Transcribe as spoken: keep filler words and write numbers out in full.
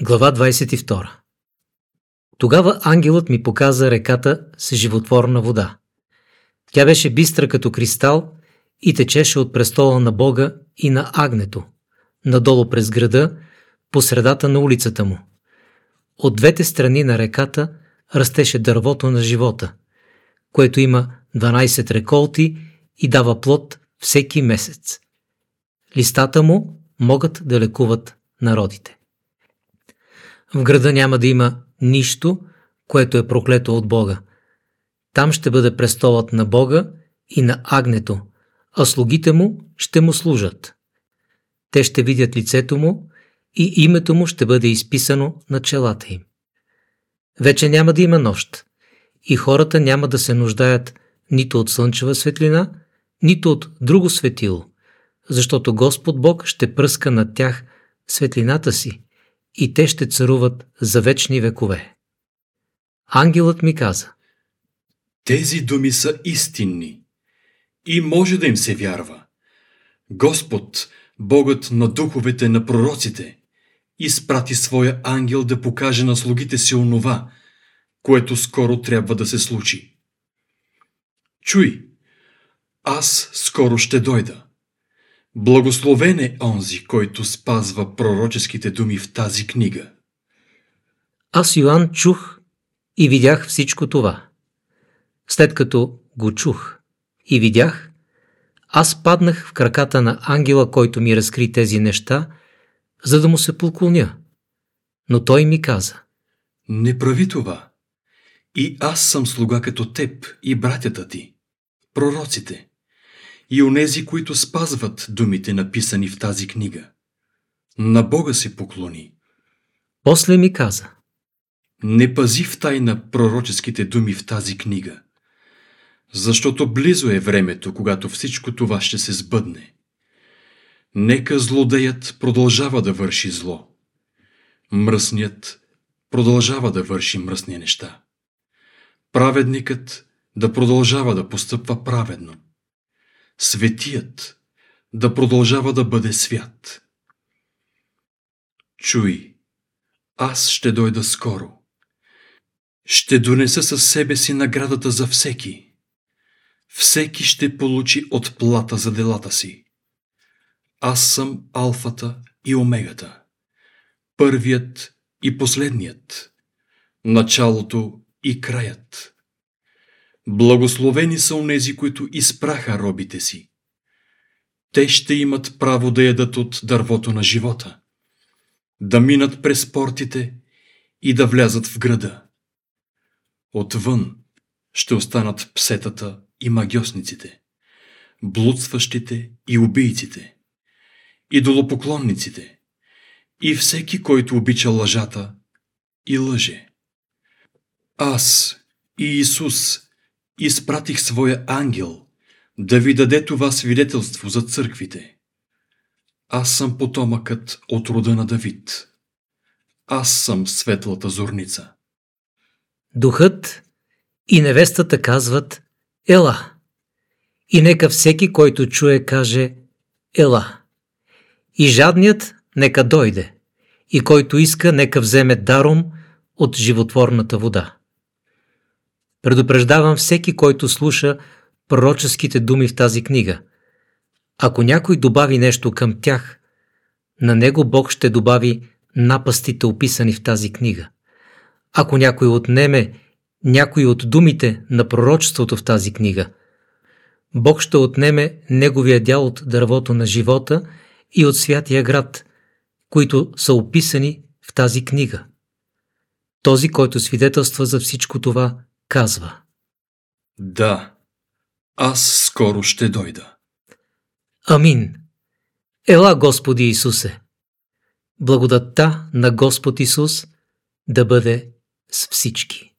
Глава двадесет и втора. Тогава ангелът ми показа реката с животворна вода. Тя беше бистра като кристал и течеше от престола на Бога и на Агнето, надолу през града, по средата на улицата му. От двете страни на реката растеше дървото на живота, което има дванадесет реколти и дава плод всеки месец. Листата му могат да лекуват народите. В града няма да има нищо, което е проклето от Бога. Там ще бъде престолът на Бога и на Агнето, а слугите му ще му служат. Те ще видят лицето му и името му ще бъде изписано на челата им. Вече няма да има нощ и хората няма да се нуждаят нито от слънчева светлина, нито от друго светило, защото Господ Бог ще пръска над тях светлината си и те ще царуват за вечни векове. Ангелът ми каза: Тези думи са истинни и може да им се вярва. Господ, Богът на духовете на пророците, изпрати своя ангел да покаже на слугите си онова, което скоро трябва да се случи. Чуй, аз скоро ще дойда. Благословен е онзи, който спазва пророческите думи в тази книга. Аз, Йоан, чух и видях всичко това. След като го чух и видях, аз паднах в краката на ангела, който ми разкри тези неща, за да му се поклоня. Но той ми каза: Не прави това. И аз съм слуга като теб и братята ти, пророците, и онези, които спазват думите, написани в тази книга. На Бога се поклони. После ми каза: Не пази в тайна пророческите думи в тази книга, защото близо е времето, когато всичко това ще се сбъдне. Нека злодеят продължава да върши зло. Мръсният продължава да върши мръсни неща. Праведникът да продължава да постъпва праведно. Светият да продължава да бъде свят. Чуй, аз ще дойда скоро. Ще донеса със себе си наградата за всеки. Всеки ще получи отплата за делата си. Аз съм алфата и омегата, първият и последният, началото и краят. Благословени са онези, които изпраха робите си. Те ще имат право да ядат от дървото на живота, да минат през портите и да влязат в града. Отвън ще останат псетата и магьосниците, блудстващите и убийците, идолопоклонниците и всеки, който обича лъжата и лъже. Аз и Исус изпратих своя ангел да ви даде това свидетелство за църквите. Аз съм потомъкът от рода на Давид. Аз съм светлата зорница. Духът и невестата казват: Ела! И нека всеки, който чуе, каже: Ела! И жадният нека дойде, и който иска, нека вземе даром от животворната вода. Предупреждавам всеки, който слуша пророческите думи в тази книга. Ако някой добави нещо към тях, на него Бог ще добави напастите, описани в тази книга. Ако някой отнеме някой от думите на пророчеството в тази книга, Бог ще отнеме неговия дял от дървото на живота и от святия град, които са описани в тази книга. Този, който свидетелства за всичко това, казва: Да, аз скоро ще дойда. Амин. Ела, Господи Исусе! Благодатта на Господ Исус да бъде с всички.